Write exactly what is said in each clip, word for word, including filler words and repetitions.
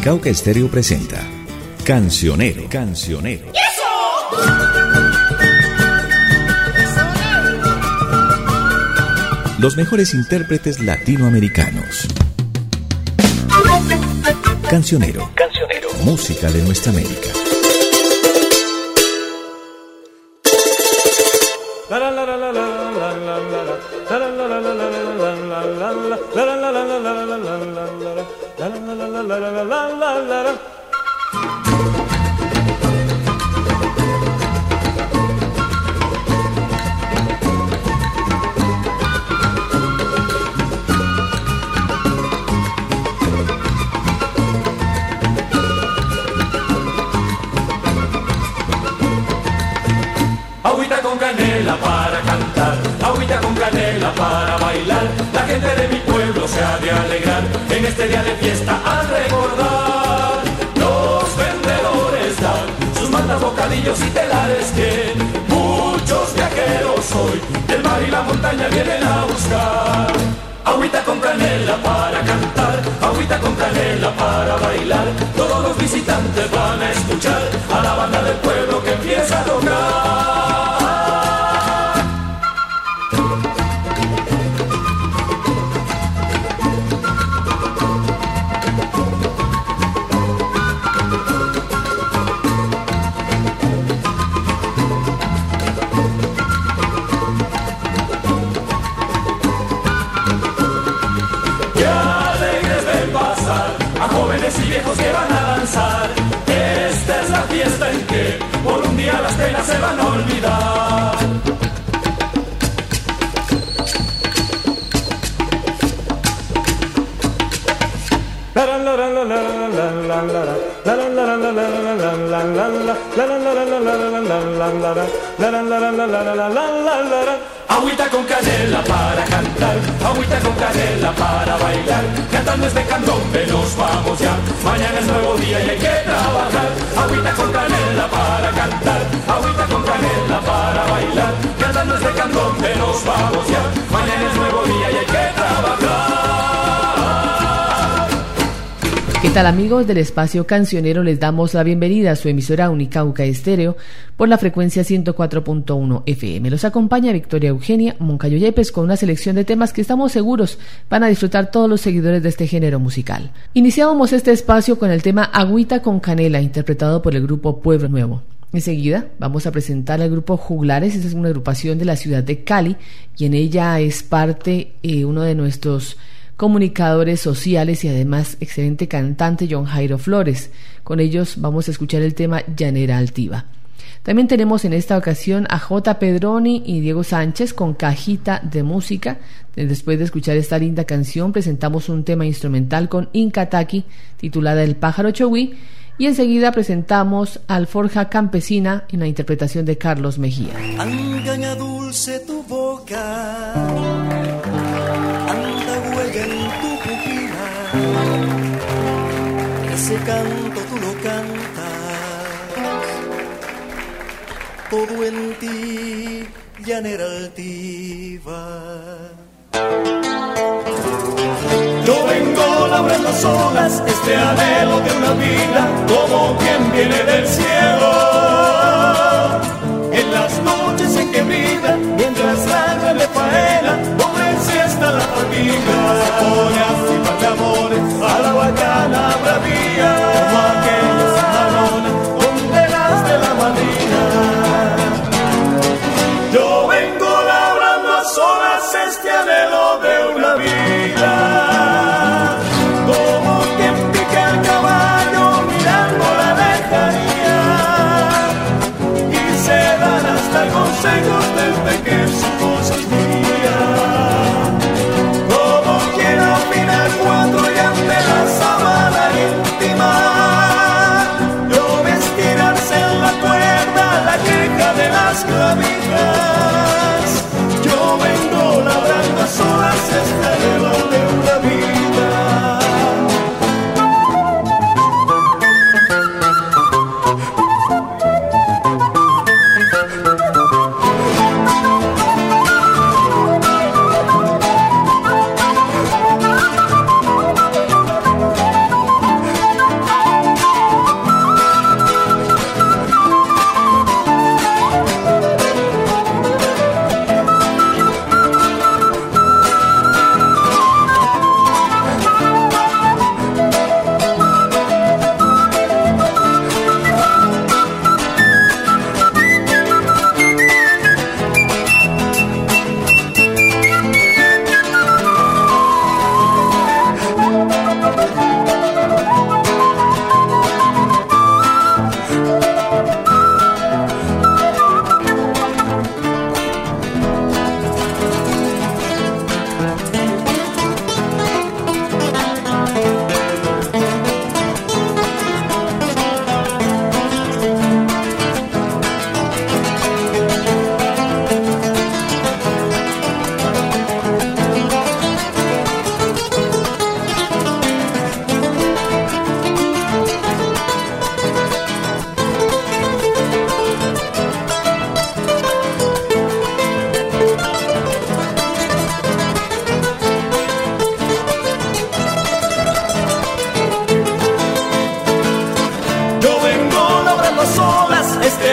Unicauca Estéreo presenta Cancionero, Cancionero. ¡Eso! Los mejores intérpretes latinoamericanos. Cancionero, Cancionero. Música de nuestra América. Agüita con canela para cantar, agüita con canela para bailar. La gente de mi pueblo se ha de alegrar en este día de fiesta al recordar. Los vendedores dan sus mantas, bocadillos y telares que muchos viajeros hoy del mar y la montaña vienen a buscar. Agüita con canela para cantar, agüita con canela para bailar. Todos los visitantes van a escuchar a la banda del pueblo que empieza a tocar. Y viejos que van a danzar. Esta es la fiesta en que por un día las penas se van a olvidar. Agüita con canela para cantar, agüita con canela para bailar. Cantando este candombe nos vamos ya, mañana es nuevo día y hay que trabajar. Agüita con canela para cantar, agüita con canela para bailar. Cantando este candombe nos vamos ya, mañana es nuevo día y hay que trabajar. ¿Qué tal, amigos del espacio cancionero? Les damos la bienvenida a su emisora Unicauca Estéreo por la frecuencia ciento cuatro punto uno F M. Los acompaña Victoria Eugenia Moncayo Yepes con una selección de temas que estamos seguros van a disfrutar todos los seguidores de este género musical. Iniciábamos este espacio con el tema Agüita con Canela, interpretado por el grupo Pueblo Nuevo. Enseguida vamos a presentar al grupo Juglares. Esta es una agrupación de la ciudad de Cali y en ella es parte eh, uno de nuestros comunicadores sociales y además excelente cantante, John Jairo Flores. Con ellos vamos a escuchar el tema Llanera Altiva. También tenemos en esta ocasión a J. Pedroni y Diego Sánchez con Cajita de Música. Después de escuchar esta linda canción, presentamos un tema instrumental con Inca Taki titulada El Pájaro Chogüí, y enseguida presentamos Alforja Campesina en la interpretación de Carlos Mejía. Angaña dulce tu boca, anda huella en tu pupila, ese canto tú lo cantas, todo en ti, llanera altiva. Yo vengo labrando solas este anhelo de una vida como quien viene del cielo. En las noches en que brilla, mientras la grande faena, hombre siesta la fatiga. Se pone así par de amores a la bacana bravía, como aquellas malonas condenas de la madrina. Yo vengo labrando a solas este anhelo de una vida, como quien pica el caballo mirando la lejanía, y se dan hasta consejos desde que su cosa es mía, como quien opina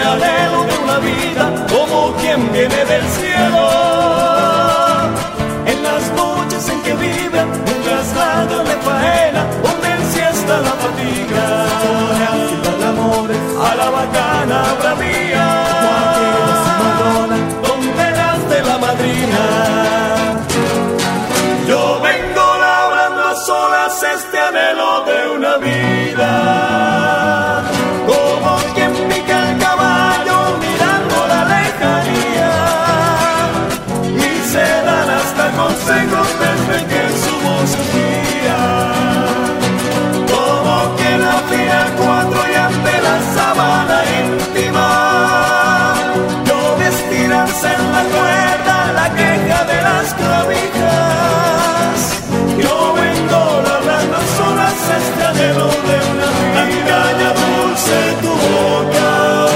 anhelo de una vida como quien viene del cielo. En las noches en que vive, mientras haga de faena, donde en siesta la fatiga, de amores a la bacana bravía, donde nace la madrina. Yo vengo labrando a solas este anhelo de una vida, como quien pica el caballo mirando la lejanía, y se dan hasta consejos desde que su voz guía, como quien afina el cuatro y ante la sábana íntima, yo de estirarse en la cuerda la queja de las clavijas. Yo vengo labrando solas este anhelo de una vida, engaña dulce tu boca.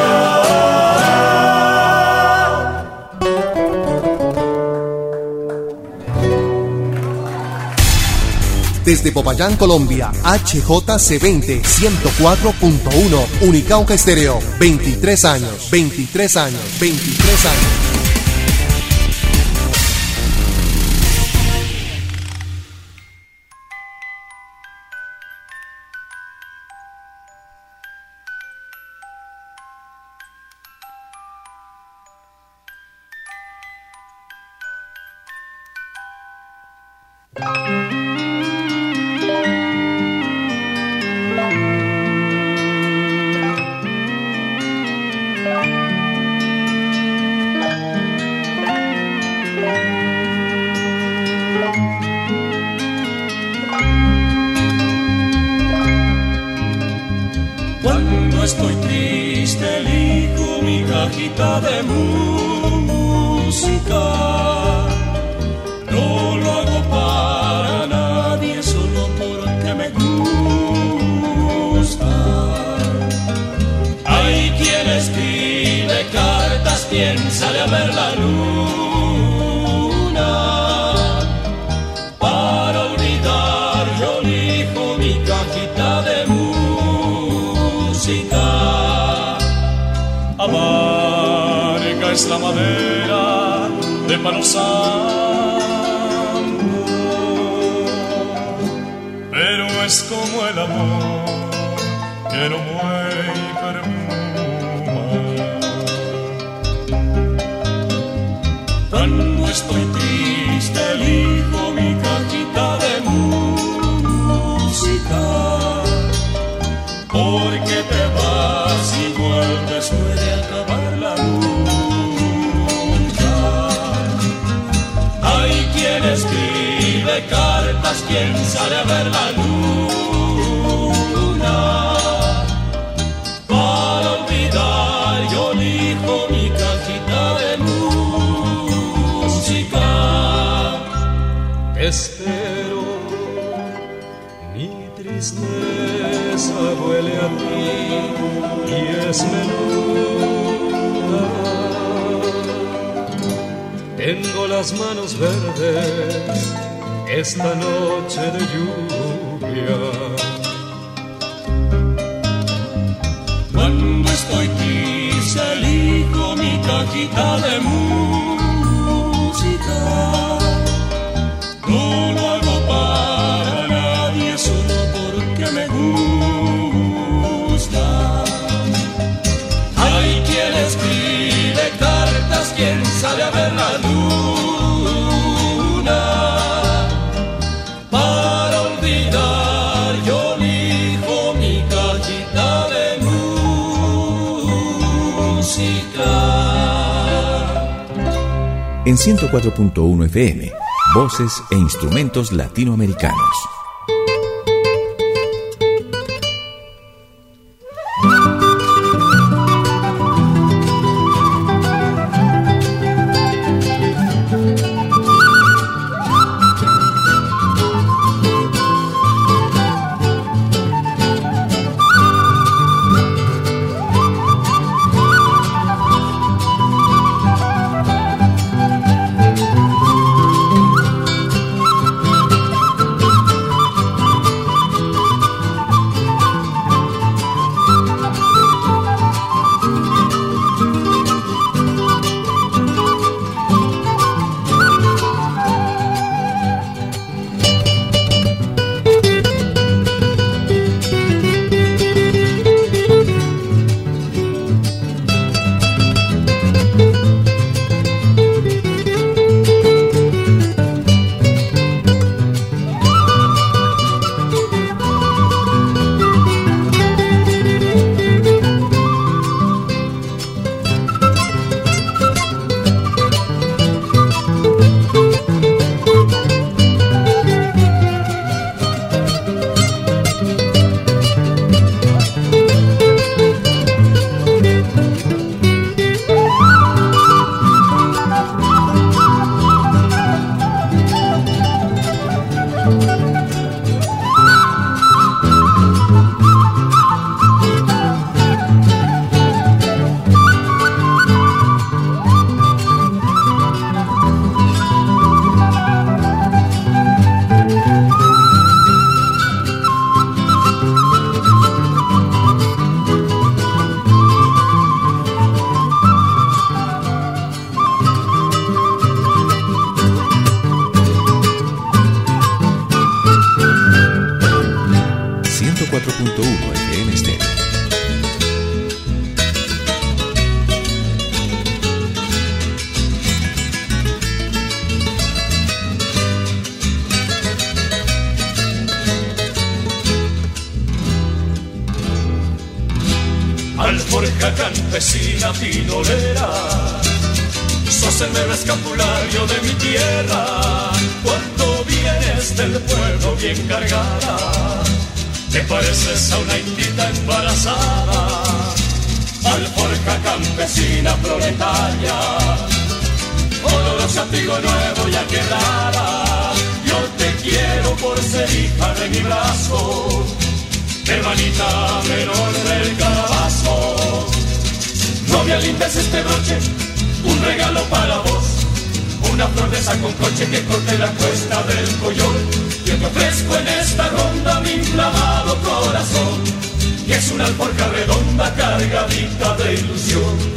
Desde Popayán, Colombia, H J C veinte, ciento cuatro punto uno, Unicauca Estéreo, veintitrés años, veintitrés años, veintitrés años. Cuando estoy triste elijo mi cajita de música. No lo hago para nadie, solo porque me gusta. Hay quien escribe cartas, quien sale a ver la luna. Para olvidar yo elijo mi cajita de música. Amarga es la madera de palo santo, pero es como el amor que no muere y perfuma. Cuando estoy triste elijo mi cajita de música, porque te vas y vuelves puede acabar la lucha. Hay quien escribe cartas, quien sale a ver la luna. Para olvidar yo elijo mi cajita de música. Espero mi tristeza huele a ti y es menuda. Tengo las manos verdes esta noche de lluvia. Cuando estoy triste elijo mi cajita de música. No lo hago para nadie, solo porque me gusta. Hay quien escribe cartas, quien sale a ver la luna. Para olvidar yo elijo mi cajita de música. En ciento cuatro punto uno F M, voces e instrumentos latinoamericanos. Alforja campesina pinolera, sos el mero escapulario de mi tierra. Cuando vienes del pueblo bien cargada, te pareces a una indita embarazada. Alforja campesina proletaria, olorosa trigo nuevo ya quedada. Yo te quiero por ser hija de mi brazo, hermanita menor del calabazo. Novia linda es este broche, un regalo para vos, una flor de saconcoche que corte la cuesta del collón. Yo te ofrezco en esta ronda mi inflamado corazón, que es una alforja redonda cargadita de ilusión.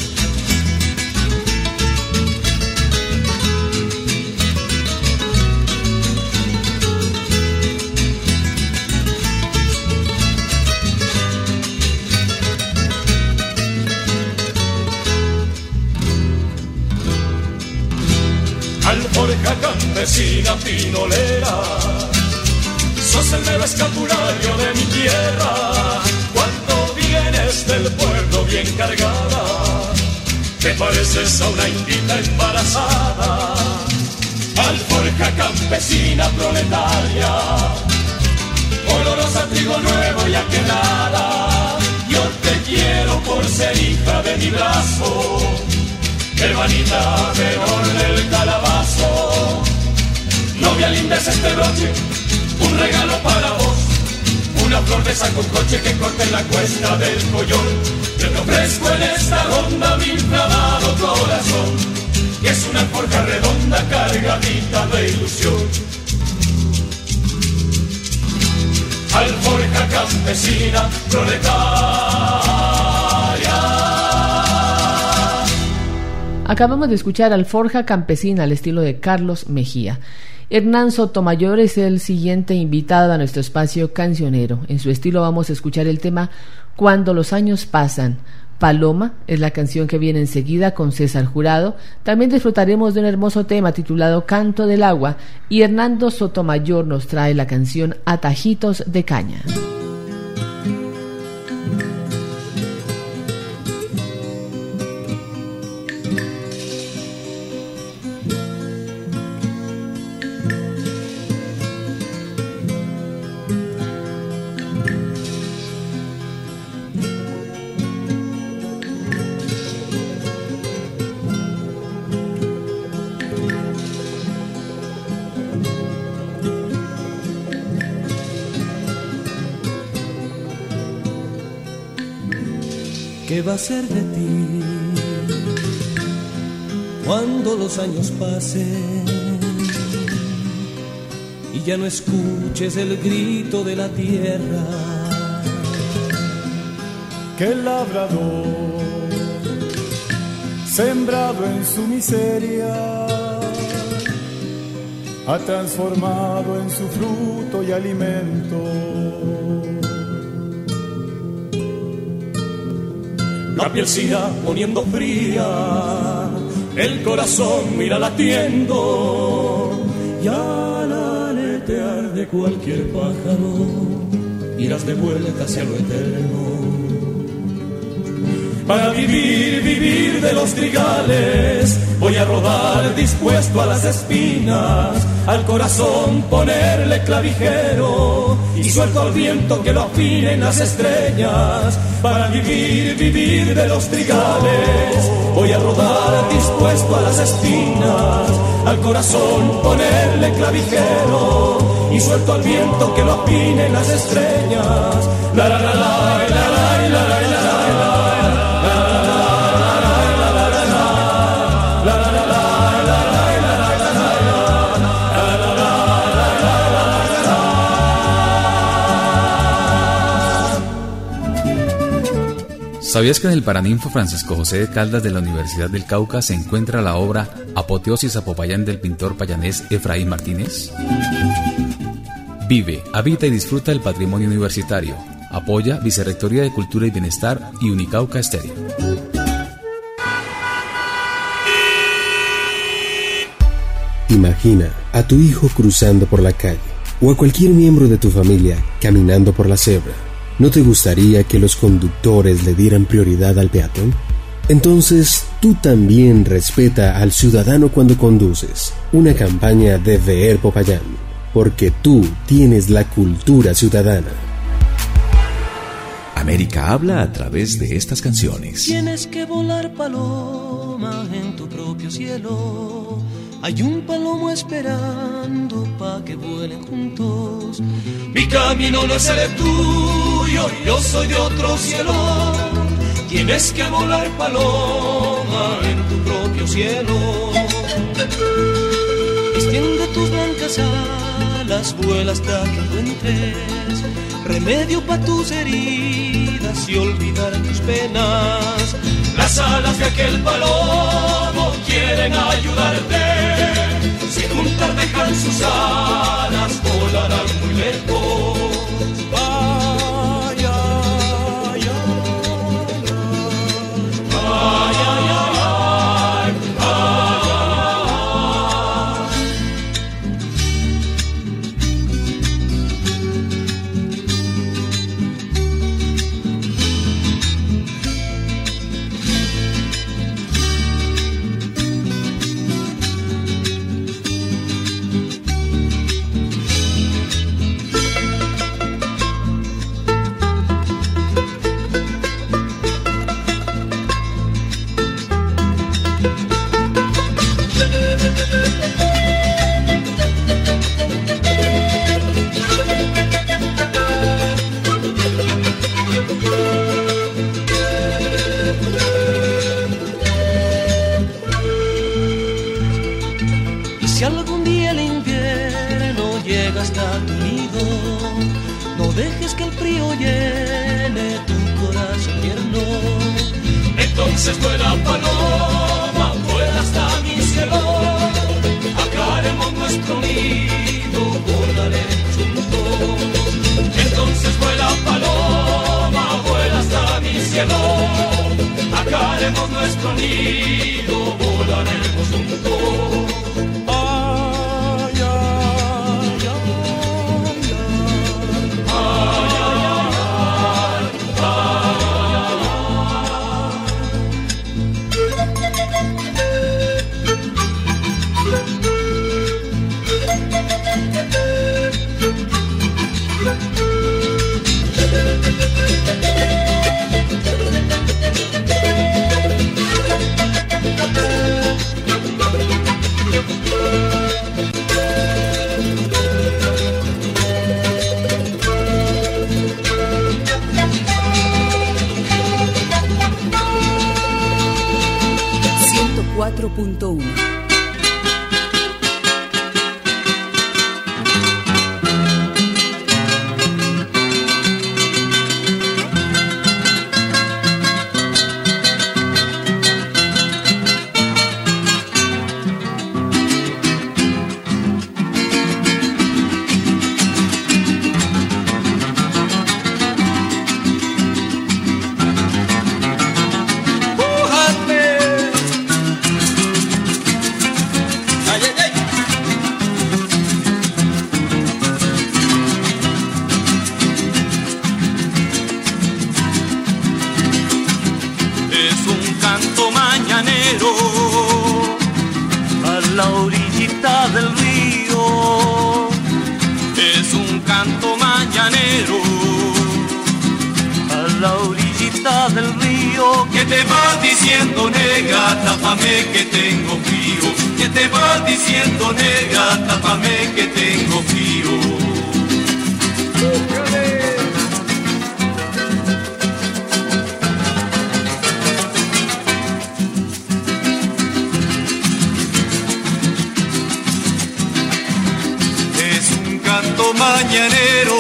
Alforja campesina pinolera, sos el mero escapulario de mi tierra. Cuando vienes del pueblo bien cargada, te pareces a una indita embarazada. Alforja campesina proletaria, olorosa trigo nuevo ya quedada. Yo te quiero por ser hija de mi brazo, hermanita menor del calabazo. Novia linda es este broche, un regalo para vos, una flor de saconcoche que corte la cuesta del collón. Yo te ofrezco en esta ronda mi inflamado corazón, que es una alforja redonda cargadita de ilusión. Alforja campesina proletaria. Acabamos de escuchar Alforja campesina al estilo de Carlos Mejía. Hernán Sotomayor es el siguiente invitado a nuestro espacio cancionero. En su estilo vamos a escuchar el tema Cuando los años pasan. Paloma es la canción que viene enseguida con César Jurado. También disfrutaremos de un hermoso tema titulado Canto del Agua, y Hernando Sotomayor nos trae la canción Atajitos de Caña. ¿Qué va a ser de ti cuando los años pasen y ya no escuches el grito de la tierra? Que el labrador, sembrado en su miseria, ha transformado en su fruto y alimento la piel se irá poniendo fría, el corazón mira latiendo, y al aletear de cualquier pájaro irás de vuelta hacia lo eterno. Para vivir, vivir de los trigales, voy a rodar dispuesto a las espinas, al corazón ponerle clavijero, y suelto al viento que lo afinen las estrellas. Para vivir, vivir de los trigales, voy a rodar dispuesto a las espinas, al corazón ponerle clavijero, y suelto al viento que lo opinen las estrellas. La la la la la la la la la. ¿Sabías que en el Paraninfo Francisco José de Caldas de la Universidad del Cauca se encuentra la obra Apoteosis a Popayán del pintor payanés Efraín Martínez? Vive, habita y disfruta del patrimonio universitario. Apoya Vicerrectoría de Cultura y Bienestar y Unicauca Estéreo. Imagina a tu hijo cruzando por la calle o a cualquier miembro de tu familia caminando por la cebra. ¿No te gustaría que los conductores le dieran prioridad al peatón? Entonces, tú también respeta al ciudadano cuando conduces. Una campaña de V E R Popayán, porque tú tienes la cultura ciudadana. América habla a través de estas canciones. Tienes que volar, paloma, en tu propio cielo. Hay un palomo esperando pa' que vuelen juntos. Mi camino no es el tuyo, yo soy de otro cielo. Tienes que volar, paloma, en tu propio cielo. Extiende tus blancas alas, vuela hasta que encuentres remedio pa' tus heridas y olvidar tus penas. Las alas de aquel palomo quieren ayudarte. Si juntas dejan sus alas, volarán muy lejos. Ay, ay, ay, ay, ay, ay, ay, Si algún día el invierno llega hasta tu nido, no dejes que el frío llene tu corazón tierno. Entonces vuela, paloma, vuela hasta mi cielo. Acá haremos nuestro nido, volaremos juntos. Entonces vuela, paloma, vuela hasta mi cielo. Acá haremos nuestro nido, volaremos juntos. ciento cuatro punto uno. A la orillita orillita del río. Que te va diciendo, nega, tápame que tengo frío. Que te va diciendo, nega, tápame que tengo frío. Es un canto mañanero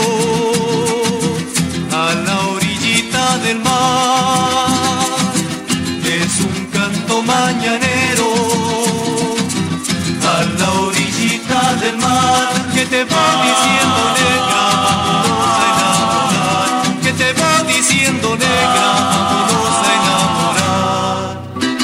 a la orillita del mar. Es un canto mañanero a la orillita del mar. Que te va diciendo, negra, vámonos a enamorar. Que te va diciendo, negra, vámonos a enamorar.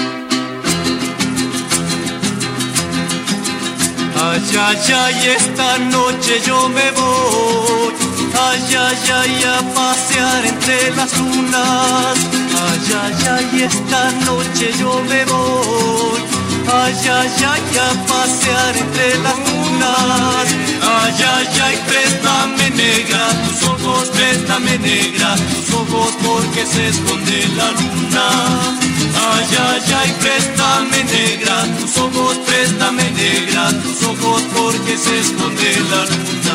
Ay, ay, ay, esta noche yo me voy. Ay, ay, ay, a pasear entre las lunas. Ay, ay, ay, esta noche yo me voy. Ay, ay, ay, a pasear entre las lunas. Ay, ay, ay, préstame negra tus ojos, préstame negra tus ojos porque se esconde la luna. Ay, ay, ay, préstame negra tus ojos, préstame negra tus ojos porque se esconde la luna.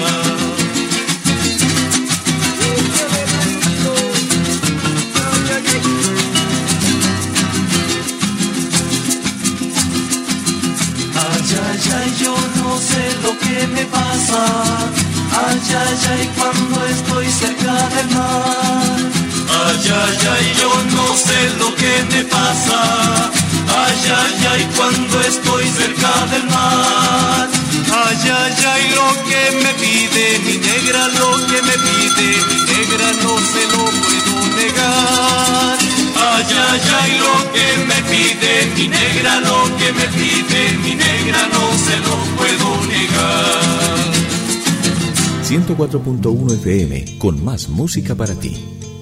Ay, ay, ay, yo no sé lo que me pasa. Ay, ay, ay, cuando estoy cerca del mar. Ay, ay, ay, yo no sé lo que me pasa. Ay, ay, ay, cuando estoy cerca del mar. Ay, ay, ay, lo que me pide mi negra, lo que me pide mi negra, no se lo puedo negar. Ay, ay, ay, lo que me pide mi negra, lo que me pide mi negra, no se lo puedo negar. ciento cuatro punto uno F M, con más música para ti.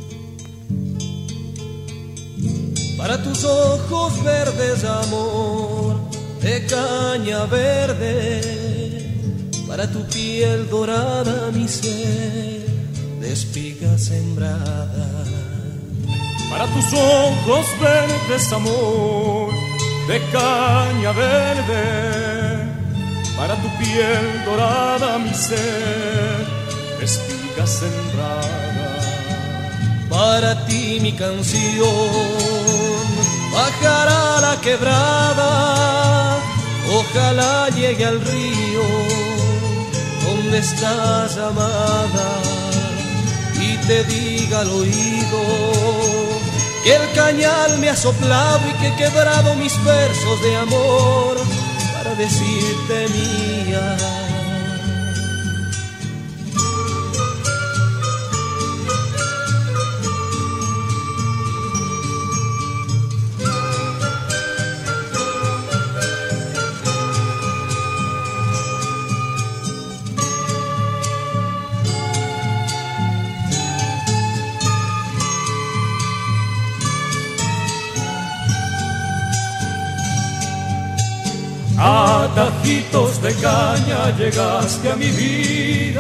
Para tus ojos verdes, amor, de caña verde. Para tu piel dorada, mi ser, de espiga sembrada. Para tus ojos verdes, amor, de caña verde. Para tu piel dorada, mi ser, de espiga sembrada. Para ti mi canción bajará la quebrada. Ojalá llegue al río donde estás, amada, y te diga al oído que el cañal me ha soplado y que he quebrado mis versos de amor para decirte mía. A tajitos de caña llegaste a mi vida,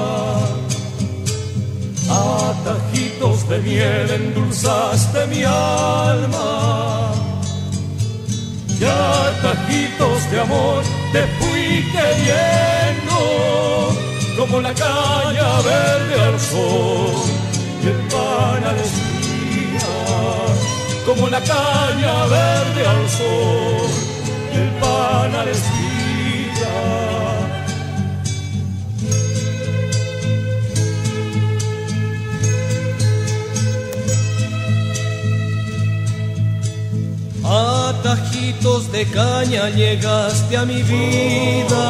a tajitos de miel endulzaste mi alma, y a tajitos de amor te fui queriendo, como la caña verde al sol y el pan a la espiga, como la caña verde al sol, el pan a la espiga. A tajitos de caña llegaste a mi vida,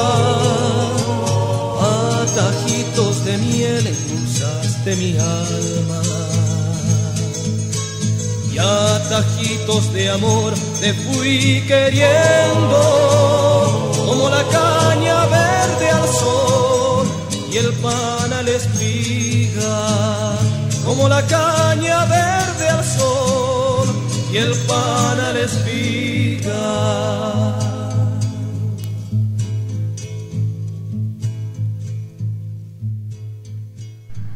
a tajitos de miel endulzaste mi alma, y a tajitos de amor te fui queriendo, como la caña verde al sol y el pan a la espiga, como la caña verde al sol y el pan a la espiga.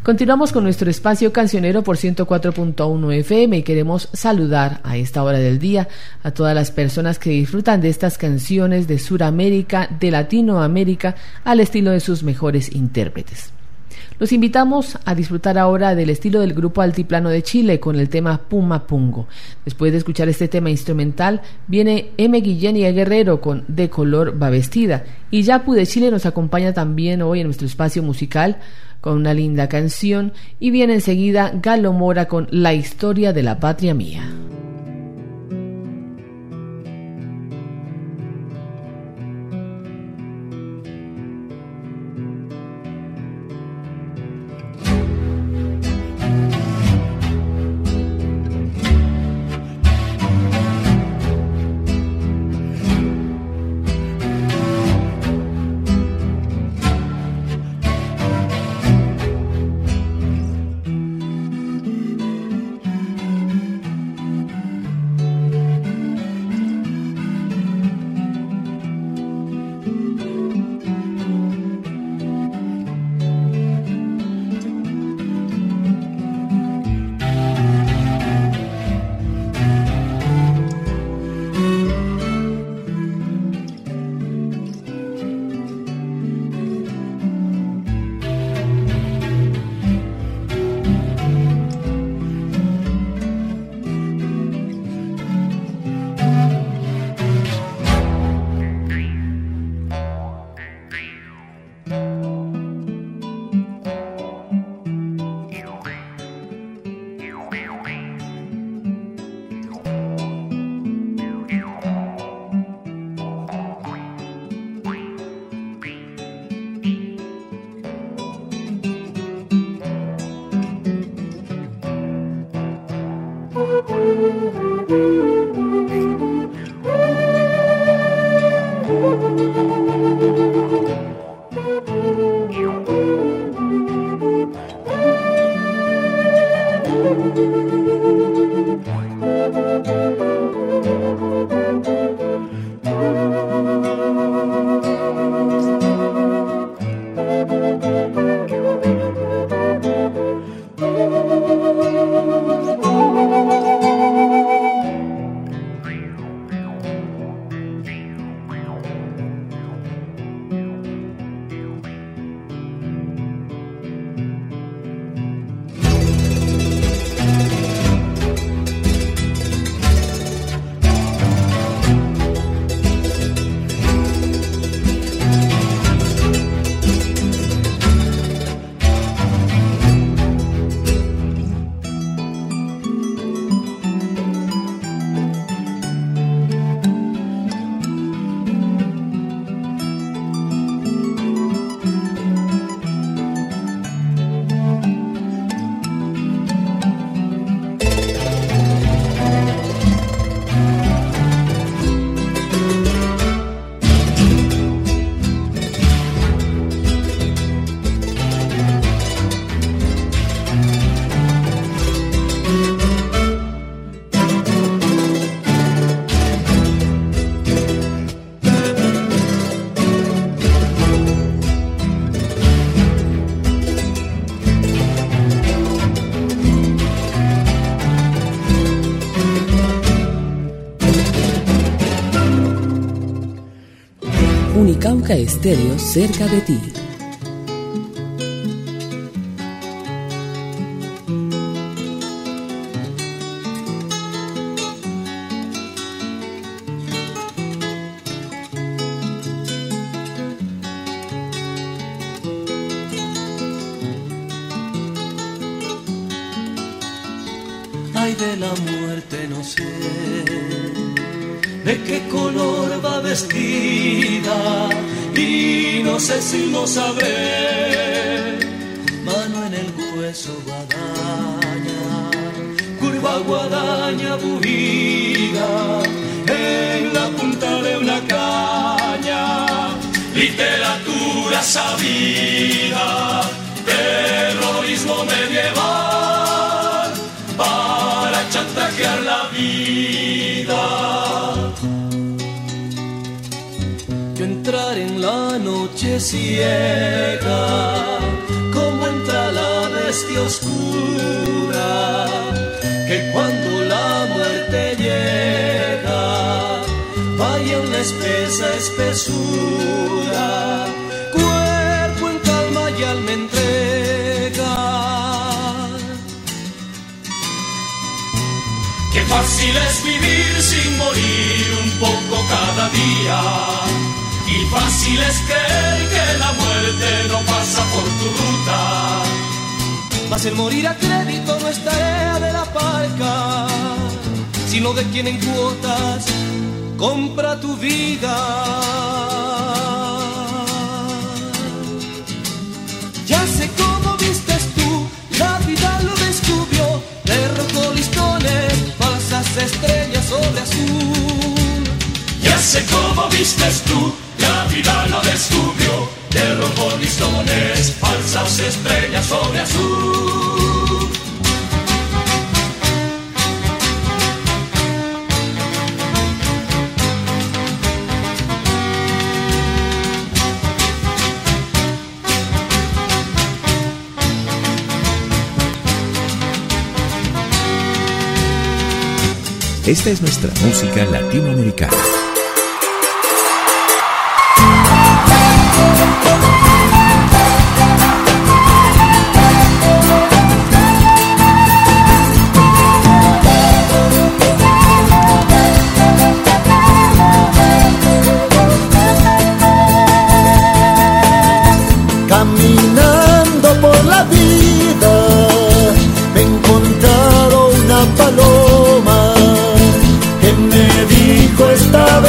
Continuamos con nuestro espacio cancionero por ciento cuatro punto uno F M y queremos saludar a esta hora del día a todas las personas que disfrutan de estas canciones de Suramérica, de Latinoamérica, al estilo de sus mejores intérpretes. Los invitamos a disfrutar ahora del estilo del grupo Altiplano de Chile con el tema Puma Pungo. Después de escuchar este tema instrumental, viene M. Guillén y Guerrero con De Color Va Vestida. Y Yapu de Chile nos acompaña también hoy en nuestro espacio musical con una linda canción, y viene enseguida Galo Mora con La Historia de la Patria Mía. Unicauca Estéreo, cerca de ti. Ay, de la muerte no sé de qué color va vestida, y no sé si lo sabré. Mano en el hueso, guadaña, curva guadaña buida, en la punta de una caña, literatura sabida, terrorismo medieval, para chantajear la vida. Yo entrar en la noche ciega, como entra la celeste oscura, que cuando la muerte llega, vaya una espesa espesura, cuerpo en calma y alma entrega. Qué fácil es vivir sin morir un poco cada día, y fácil es creer que la muerte no pasa por tu ruta. Mas el morir a crédito no es tarea de la parca, sino de quien en cuotas compra tu vida. Ya sé cómo vistes tú, la vida lo descubrió, derrotó listones, falsas estrellas sobre azul. Ya sé cómo vistes tú, la vida lo descubrió, derrotó listones, falsas estrellas sobre azul. Esta es nuestra música latinoamericana. Caminando por la vida me he encontrado una paloma que me dijo esta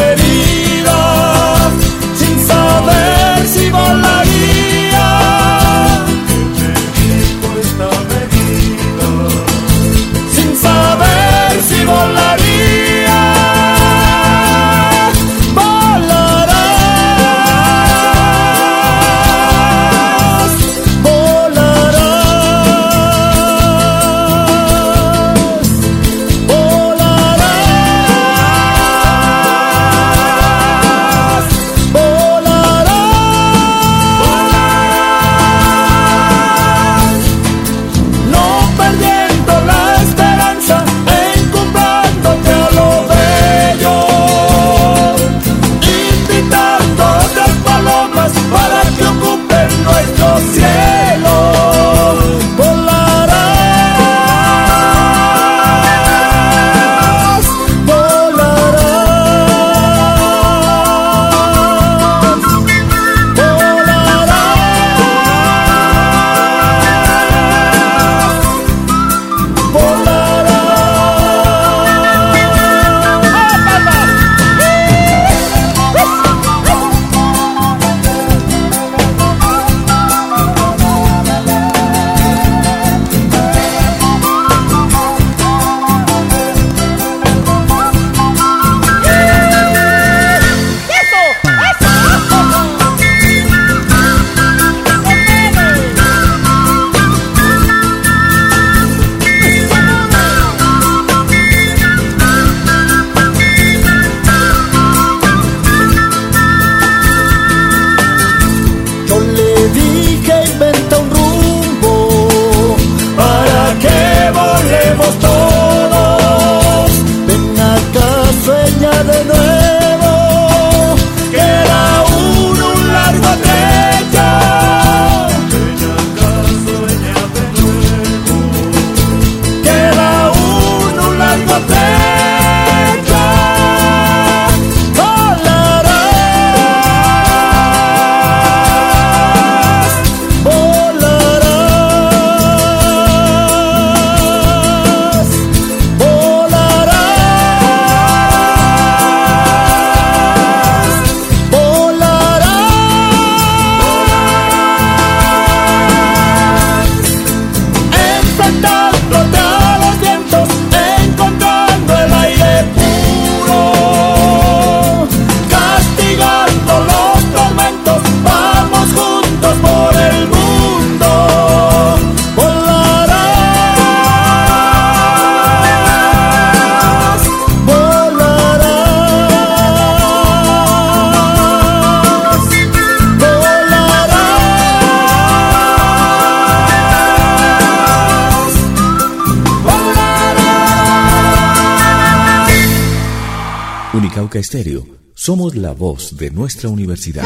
Unicauca Estéreo, somos la voz de nuestra universidad.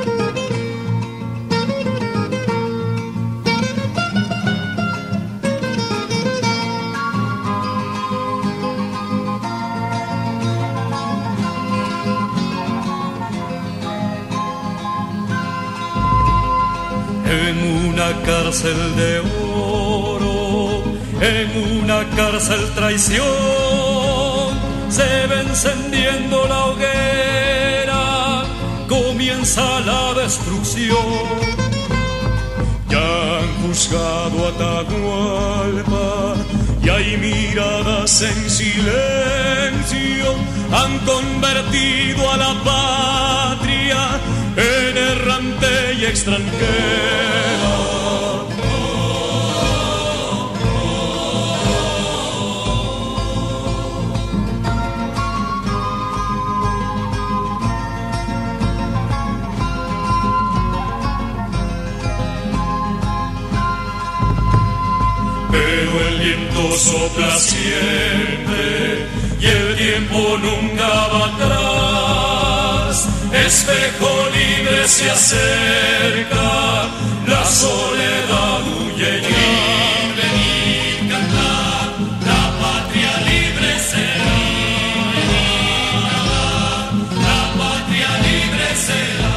En una cárcel de oro, en una cárcel traición, se va encendiendo la hoguera, comienza la destrucción. Ya han juzgado a Atahualpa y hay miradas en silencio, han convertido a la patria en errante y extranjera. Pero el viento sopla siempre y el tiempo nunca va atrás. Espejo libre se acerca, la soledad huye ya. Venid, cantad, la patria libre será. La patria libre será.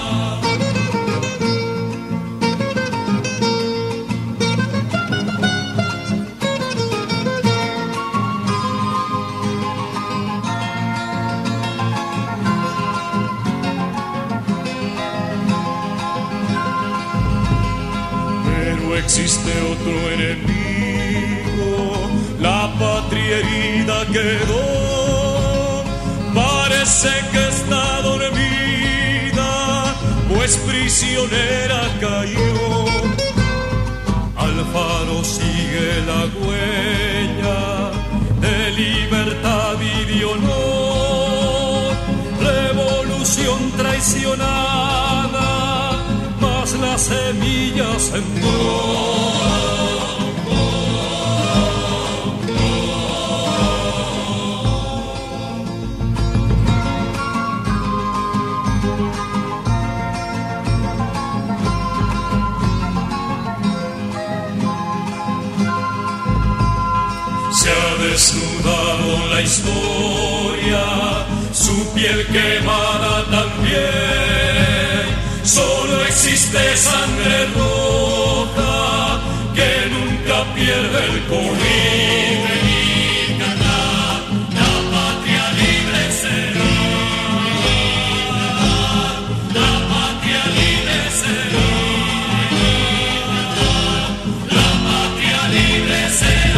Existe otro enemigo, la patria herida quedó, parece que está dormida, pues prisionera cayó. Al faro sigue la huella de libertad y de honor, revolución traicionada, la semilla sembró. Se ha desnudado la historia, su piel quemada también. Solo existe sangre roja que nunca pierde el color. Venid, cantad, la patria libre será. La patria libre será. La patria libre será.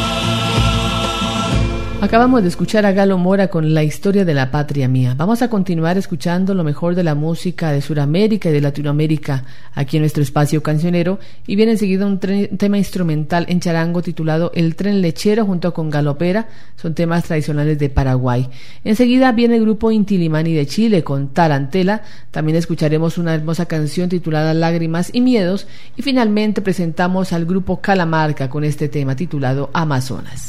Acabamos de escuchar a Galo Mora con La historia de la patria mía. Vamos a continuar escuchando lo mejor de la música de Sudamérica y de Latinoamérica aquí en nuestro espacio cancionero, y viene enseguida un tren, tema instrumental en charango titulado El Tren Lechero junto con Galopera. Son temas tradicionales de Paraguay. Enseguida viene el grupo Inti Illimani de Chile con Tarantela. También escucharemos una hermosa canción titulada Lágrimas y Miedos, y finalmente presentamos al grupo Calamarca con este tema titulado Amazonas.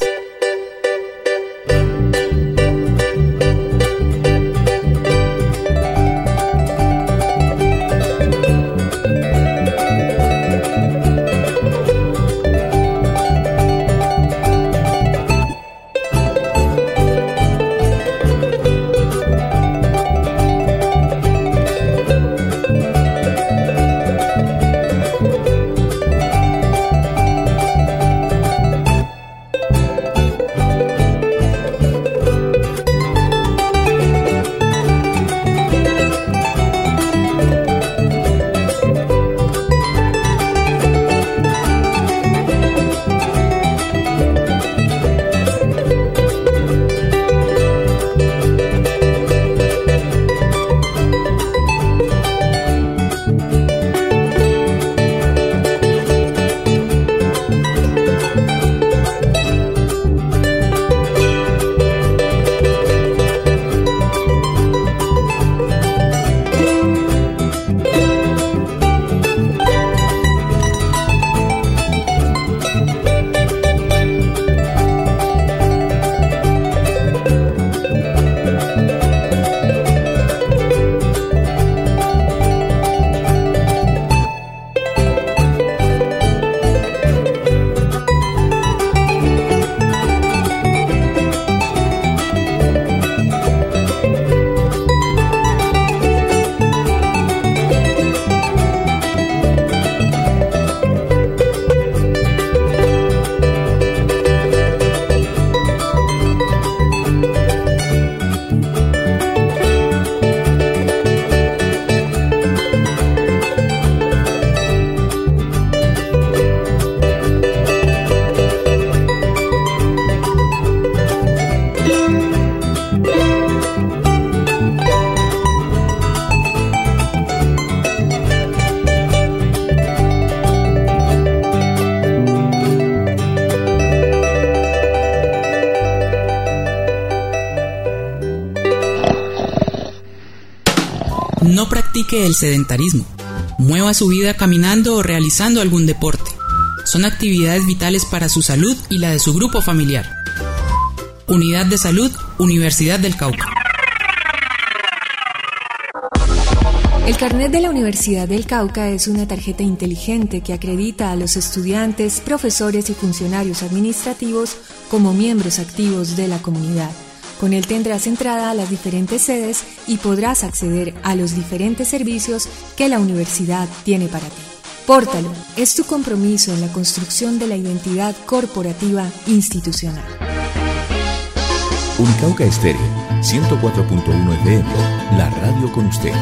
erradique el sedentarismo. Mueva su vida caminando o realizando algún deporte. Son actividades vitales para su salud y la de su grupo familiar. Unidad de Salud, Universidad del Cauca. El carnet de la Universidad del Cauca es una tarjeta inteligente que acredita a los estudiantes, profesores y funcionarios administrativos como miembros activos de la comunidad. Con él tendrás entrada a las diferentes sedes y podrás acceder a los diferentes servicios que la universidad tiene para ti. Pórtalo, es tu compromiso en la construcción de la identidad corporativa institucional. Unicauca Estéreo, ciento cuatro punto uno F M, la radio con usted.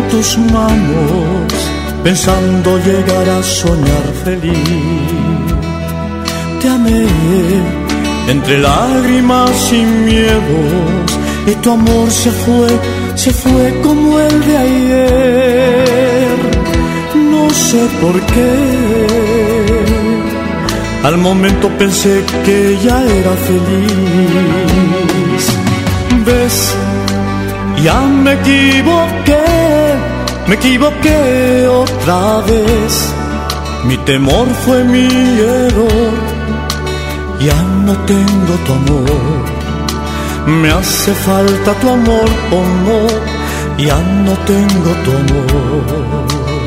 tus manos, pensando llegar a soñar feliz. Te amé entre lágrimas y miedos, y tu amor se fue, se fue como el de ayer. No sé por qué, al momento pensé que ya era feliz. ¿Ves? Ya me equivoqué, me equivoqué otra vez. Mi temor fue mi error, ya no tengo tu amor. Me hace falta tu amor o no, ya no tengo tu amor.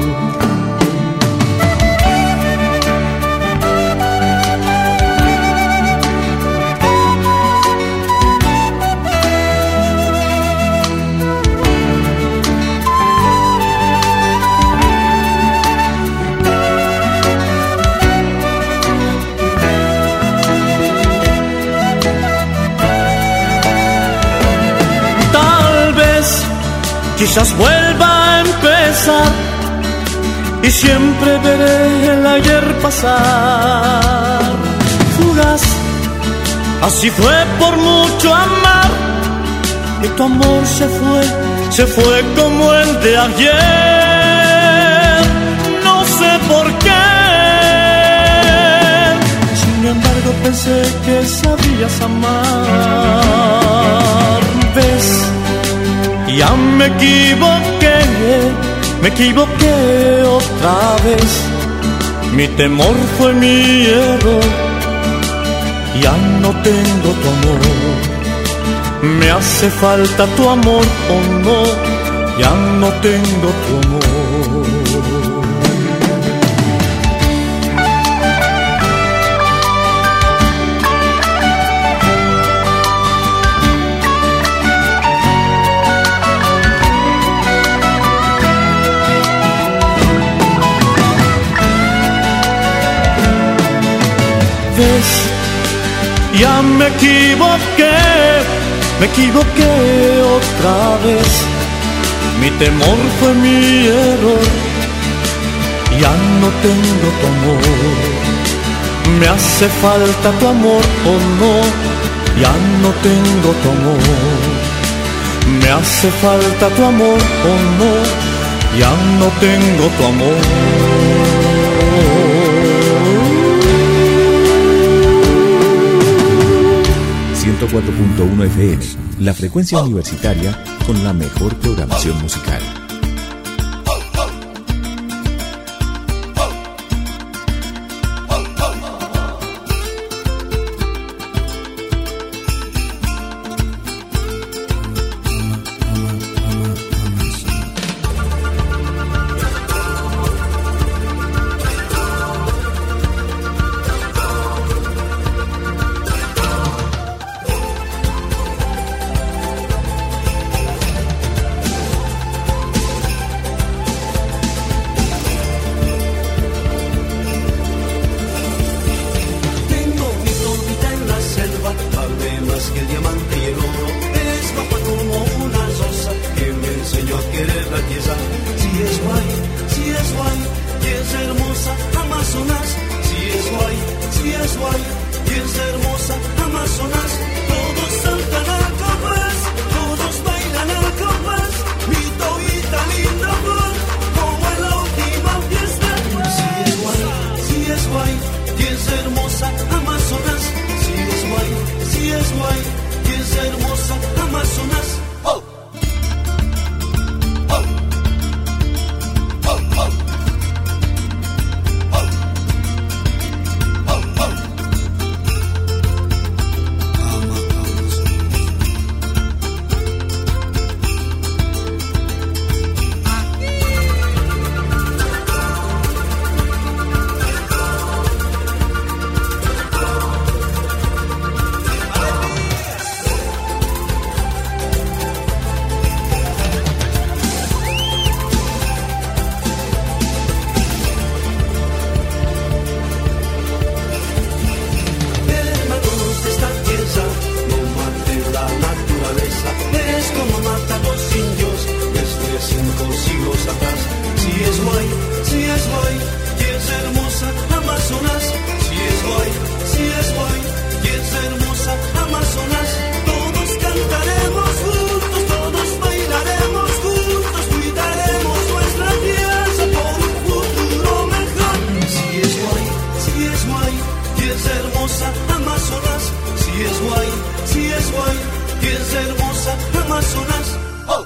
Quizás vuelva a empezar y siempre veré el ayer pasar. Fugaz, así fue por mucho amar, y tu amor se fue, se fue como el de ayer. No sé por qué, sin embargo pensé que sabías amar. ¿Ves? Ya me equivoqué, me equivoqué otra vez. Mi temor fue mi error, ya no tengo tu amor. Me hace falta tu amor o no, ya no tengo tu amor. Ya me equivoqué, me equivoqué otra vez. Mi temor fue mi error, ya no tengo tu amor. Me hace falta tu amor o no, ya no tengo tu amor. Me hace falta tu amor o no, ya no tengo tu amor. ciento cuatro punto uno F M, la frecuencia universitaria con la mejor programación musical. es hermosa Amazonas, si es guay, si es guay, y es hermosa Amazonas. Oh.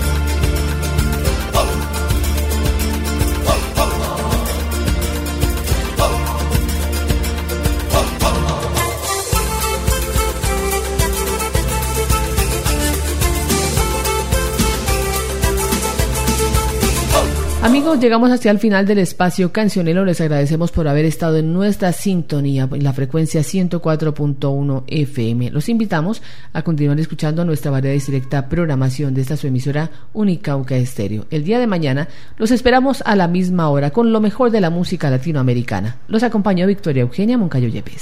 Amigos, llegamos hacia el final del espacio cancionero. Les agradecemos por haber estado en nuestra sintonía en la frecuencia ciento cuatro punto uno F M. Los invitamos a continuar escuchando nuestra variada y selecta programación de esta su emisora Unicauca Estéreo. El día de mañana los esperamos a la misma hora con lo mejor de la música latinoamericana. Los acompañó Victoria Eugenia Moncayo Yepes.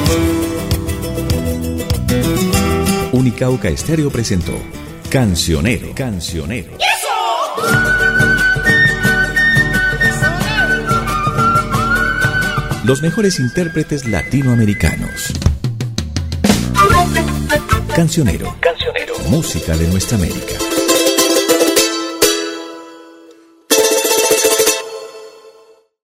Unicauca Estéreo presentó Cancionero. Cancionero. Los mejores intérpretes latinoamericanos. Cancionero. Cancionero. Música de nuestra América.